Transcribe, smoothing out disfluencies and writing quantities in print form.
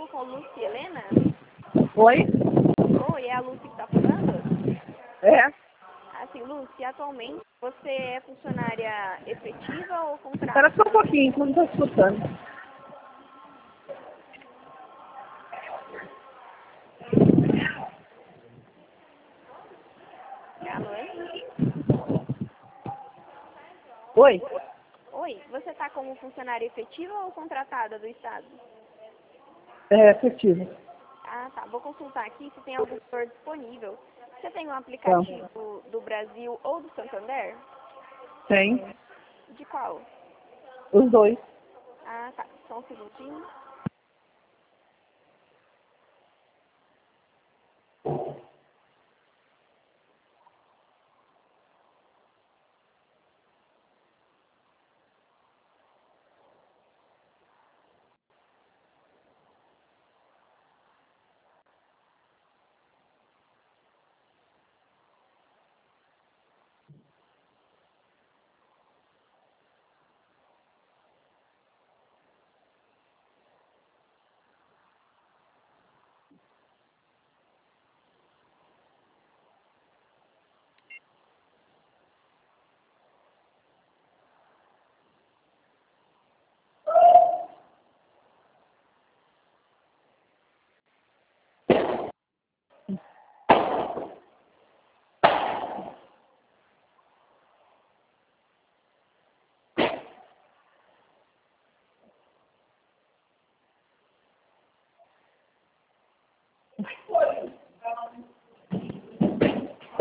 falo com Lúcia Helena? Oi? Oi, é a Lúcia que tá falando? É? Assim, Lúcia, atualmente você é funcionária efetiva ou Espera contratada? só um pouquinho, que eu não estou escutando. Alô? Oi? Oi, você tá como funcionária efetiva ou contratada do Estado? É efetivo. Ah, tá. Vou consultar aqui se tem algum setor disponível. Você tem um Tá. aplicativo do Brasil ou do Santander? Tem. De qual? Os dois. Ah, tá. Só um segundinho.